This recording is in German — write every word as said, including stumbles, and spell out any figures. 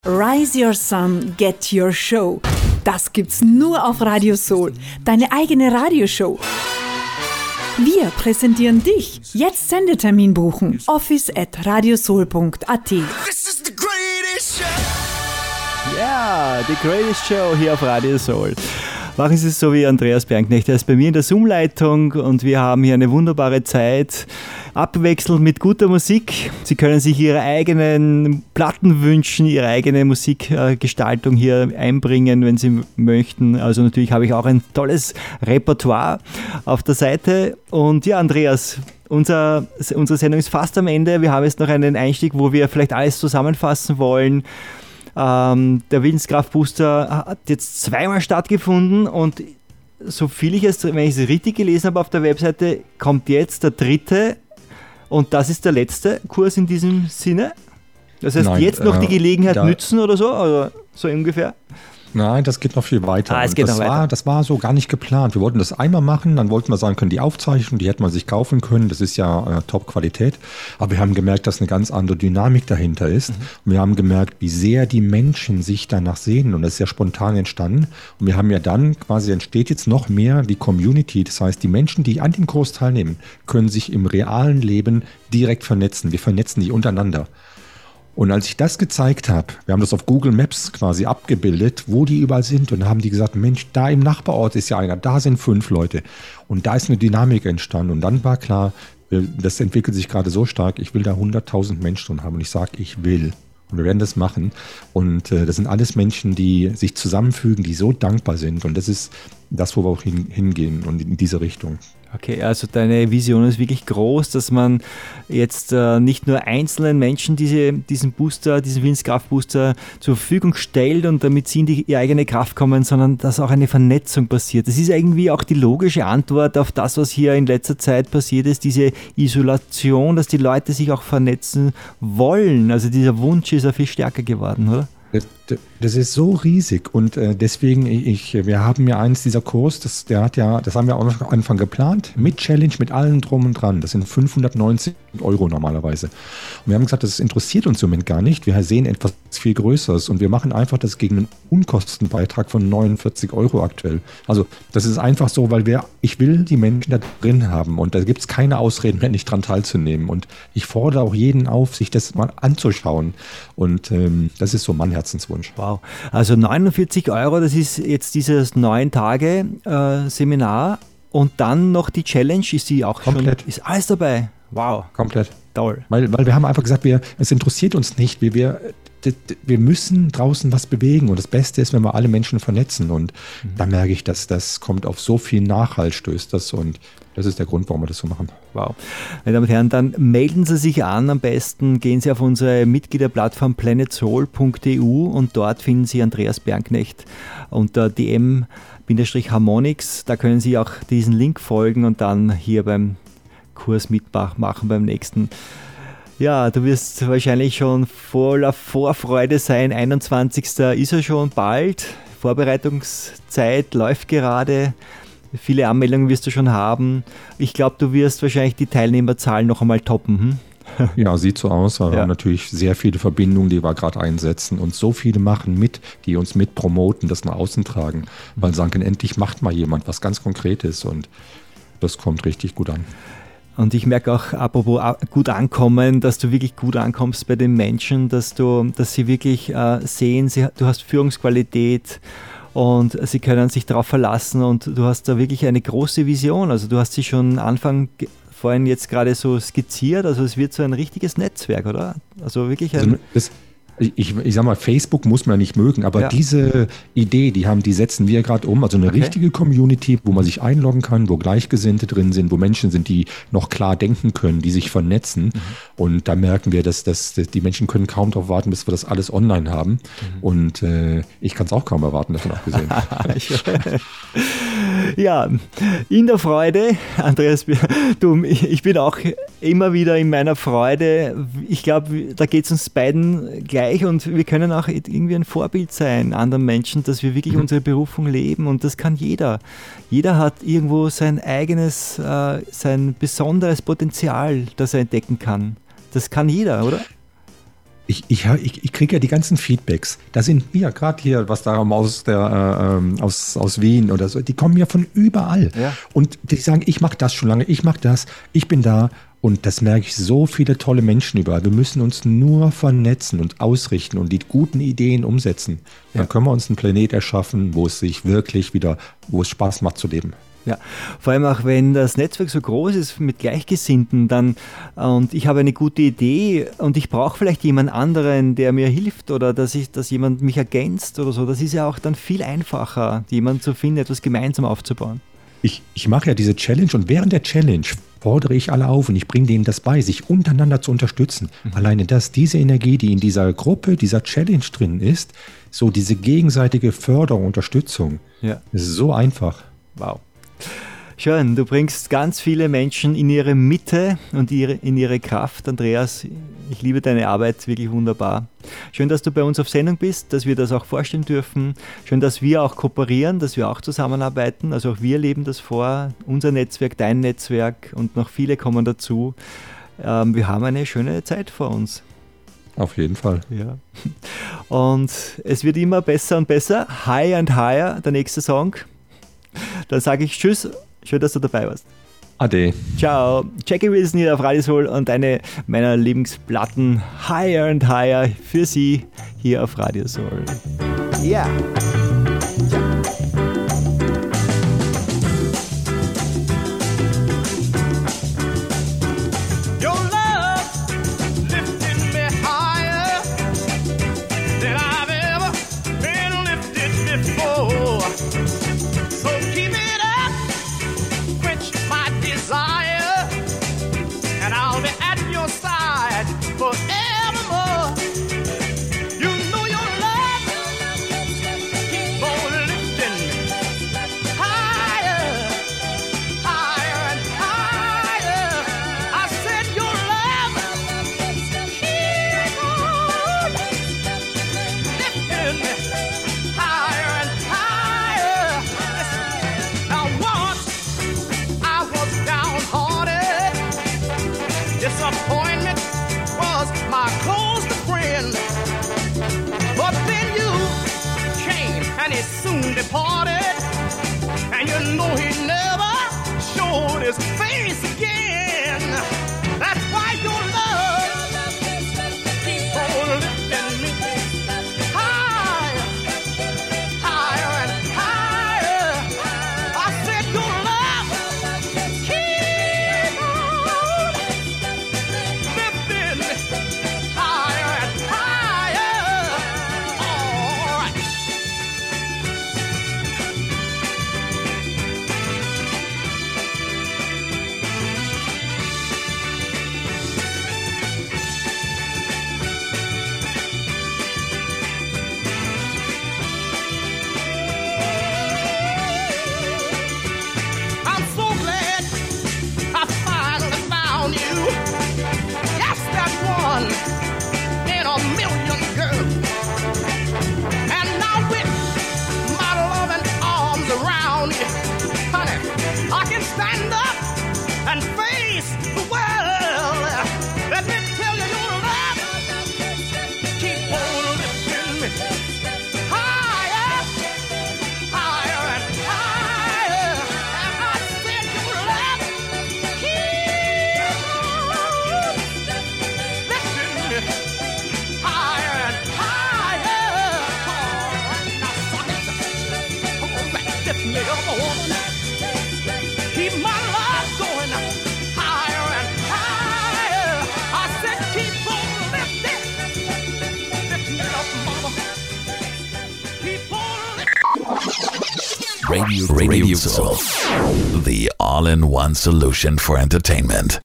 Rise Your Sun, Get Your Show. Das gibt's nur auf Radio Soul. Deine eigene Radioshow. Wir präsentieren dich. Jetzt Sendetermin buchen. office at radiosoul punkt a t. Ja, die Greatest Show hier auf Radio Soul. Machen Sie es so wie Andreas Bernknecht. Er ist bei mir in der Zoom-Leitung und wir haben hier eine wunderbare Zeit, abwechselnd mit guter Musik. Sie können sich Ihre eigenen Platten wünschen, Ihre eigene Musikgestaltung hier einbringen, wenn Sie möchten. Also natürlich habe ich auch ein tolles Repertoire auf der Seite. Und ja, Andreas, unser, unsere Sendung ist fast am Ende. Wir haben jetzt noch einen Einstieg, wo wir vielleicht alles zusammenfassen wollen. Ähm, der Willenskraftbooster hat jetzt zweimal stattgefunden und so viel ich es, wenn ich es richtig gelesen habe auf der Webseite, kommt jetzt der dritte und das ist der letzte Kurs in diesem Sinne. Das heißt, Nein, jetzt noch äh, die Gelegenheit da, nützen oder so, oder so ungefähr? Nein, das geht noch viel weiter. Ah, es geht das, noch war, weiter. das war so gar nicht geplant. Wir wollten das einmal machen, dann wollten wir sagen können, die Aufzeichnung, die hätte man sich kaufen können. Das ist ja äh, Top-Qualität. Aber wir haben gemerkt, dass eine ganz andere Dynamik dahinter ist. Mhm. Und wir haben gemerkt, wie sehr die Menschen sich danach sehnen. Und das ist ja spontan entstanden. Und wir haben ja dann quasi, entsteht jetzt noch mehr die Community. Das heißt, die Menschen, die an dem Kurs teilnehmen, können sich im realen Leben direkt vernetzen. Wir vernetzen die untereinander. Und als ich das gezeigt habe, wir haben das auf Google Maps quasi abgebildet, wo die überall sind. Und da haben die gesagt, Mensch, da im Nachbarort ist ja einer, da sind fünf Leute. Und da ist eine Dynamik entstanden. Und dann war klar, das entwickelt sich gerade so stark, ich will da hunderttausend Menschen drin haben. Und ich sage, ich will. Und wir werden das machen. Und äh, das sind alles Menschen, die sich zusammenfügen, die so dankbar sind. Und das ist das, wo wir auch hin, hingehen und in diese Richtung. Okay, also deine Vision ist wirklich groß, dass man jetzt äh, nicht nur einzelnen Menschen diese, diesen Booster, diesen Willenskraftbooster zur Verfügung stellt und damit sie in die, ihre eigene Kraft kommen, sondern dass auch eine Vernetzung passiert. Das ist irgendwie auch die logische Antwort auf das, was hier in letzter Zeit passiert ist, diese Isolation, dass die Leute sich auch vernetzen wollen. Also dieser Wunsch ist ja viel stärker geworden, oder? Das, das ist so riesig und äh, deswegen, ich, wir haben ja eins dieser Kurs, das, der hat ja, das haben wir auch noch am Anfang geplant, mit Challenge, mit allem drum und dran. Das sind fünfhundertneunzig Euro normalerweise. Und wir haben gesagt, das interessiert uns im Moment gar nicht. Wir sehen etwas viel Größeres und wir machen einfach das gegen einen Unkostenbeitrag von neunundvierzig Euro aktuell. Also das ist einfach so, weil wir, ich will die Menschen da drin haben und da gibt es keine Ausreden mehr, nicht dran teilzunehmen. Und ich fordere auch jeden auf, sich das mal anzuschauen. Und ähm, das ist so mein Herzenswunsch. Wow. Also neunundvierzig Euro, das ist jetzt dieses neun Tage äh, Seminar und dann noch die Challenge, ist die auch Komplett. schon, ist alles dabei? Wow. Komplett. Toll. Weil, weil wir haben einfach gesagt, wir, es interessiert uns nicht, wir, wir, wir müssen draußen was bewegen und das Beste ist, wenn wir alle Menschen vernetzen und mhm. da merke ich, dass das kommt auf so viel Nachhalt stößt das und das ist der Grund, warum wir das so machen. Wow. Meine Damen und Herren, dann melden Sie sich an. Am besten gehen Sie auf unsere Mitgliederplattform planet soul punkt e u und dort finden Sie Andreas Bernknecht unter D M Harmonix. Da können Sie auch diesen Link folgen und dann hier beim Kurs mitmachen beim nächsten. Ja, du wirst wahrscheinlich schon voller Vorfreude sein. einundzwanzigsten ist er schon bald. Vorbereitungszeit läuft gerade. Viele Anmeldungen wirst du schon haben. Ich glaube, du wirst wahrscheinlich die Teilnehmerzahlen noch einmal toppen. Hm? Ja, sieht so aus. Wir ja. haben natürlich sehr viele Verbindungen, die wir gerade einsetzen und so viele machen mit, die uns mit promoten, das nach außen tragen. Weil sagen, endlich macht mal jemand was ganz Konkretes und das kommt richtig gut an. Und ich merke auch, apropos gut ankommen, dass du wirklich gut ankommst bei den Menschen, dass, du, dass sie wirklich äh, sehen, sie, du hast Führungsqualität, und sie können sich darauf verlassen und du hast da wirklich eine große Vision. Also du hast sie schon Anfang, vorhin jetzt gerade so skizziert, also es wird so ein richtiges Netzwerk, oder? Also wirklich ein... Also das, ich, ich sag mal, Facebook muss man ja nicht mögen, aber ja. diese Idee, die haben, die setzen wir gerade um. Also eine okay. richtige Community, wo man sich einloggen kann, wo Gleichgesinnte drin sind, wo Menschen sind, die noch klar denken können, die sich vernetzen. Mhm. Und da merken wir, dass, dass, dass die Menschen können kaum darauf warten, bis wir das alles online haben. Mhm. Und äh, ich kann es auch kaum erwarten, davon abgesehen. Ja, in der Freude, Andreas, du, ich bin auch immer wieder in meiner Freude. Ich glaube, da geht es uns beiden gleich und wir können auch irgendwie ein Vorbild sein anderen Menschen, dass wir wirklich mhm. unsere Berufung leben und das kann jeder. Jeder hat irgendwo sein eigenes, äh, sein besonderes Potenzial, das er entdecken kann. Das kann jeder, oder? Ich, ich, ich, ich kriege ja die ganzen Feedbacks. Da sind wir, gerade hier, was da aus, der, äh, aus, aus Wien oder so, die kommen ja von überall. Ja. Und die sagen, ich mache das schon lange, ich mache das, ich bin da. Und das merke ich, so viele tolle Menschen überall. Wir müssen uns nur vernetzen und ausrichten und die guten Ideen umsetzen. Dann ja. können wir uns einen Planet erschaffen, wo es sich wirklich wieder, wo es Spaß macht zu leben. Ja, vor allem auch wenn das Netzwerk so groß ist mit Gleichgesinnten, dann und ich habe eine gute Idee und ich brauche vielleicht jemand anderen, der mir hilft oder dass ich, dass jemand mich ergänzt oder so. Das ist ja auch dann viel einfacher, jemanden zu finden, etwas gemeinsam aufzubauen. Ich, ich mache ja diese Challenge und während der Challenge fordere ich alle auf und ich bringe denen das bei, sich untereinander zu unterstützen. Mhm. Alleine das, diese Energie, die in dieser Gruppe, dieser Challenge drin ist, so diese gegenseitige Förderung, Unterstützung, ja. ist so einfach. Wow. Schön, du bringst ganz viele Menschen in ihre Mitte und ihre, in ihre Kraft. Andreas, ich liebe deine Arbeit, wirklich wunderbar. Schön, dass du bei uns auf Sendung bist, dass wir das auch vorstellen dürfen. Schön, dass wir auch kooperieren, dass wir auch zusammenarbeiten. Also auch wir leben das vor, unser Netzwerk, dein Netzwerk und noch viele kommen dazu. Ähm, wir haben eine schöne Zeit vor uns. Auf jeden Fall. Ja. Und es wird immer besser und besser. Higher and Higher, der nächste Song. Dann sage ich Tschüss. Schön, dass du dabei warst. Ade. Ciao. Jackie Wilson hier auf Radio Soul und eine meiner Lieblingsplatten Higher and Higher für Sie hier auf Radio Soul. Ja. Yeah. Forevermore, you know your love keep on lifting higher, higher and higher. I said your love keep on lifting higher and higher. Now once I was downhearted, disappointment was my closest friend, but then you came and he soon departed, and you know he never showed his face again. That's why your love keep on lifting me higher, higher and higher. I said your love keep on lifting me higher and higher. All right. I'm so glad I finally found you. Yes, that one in a million, girl. And now with my loving arms around you, honey, I can stand up and face the world. Let me tell you, your love keep on lifting me higher, higher and higher. And I said your love keep on lifting me higher and higher. All right, now suck it. Come on back, lift me up, woman. Keep my love going higher and higher. I said keep on lifting, lift me up, mama. Keep on lifting. Radio, Radio Soul, the all-in-one solution for entertainment.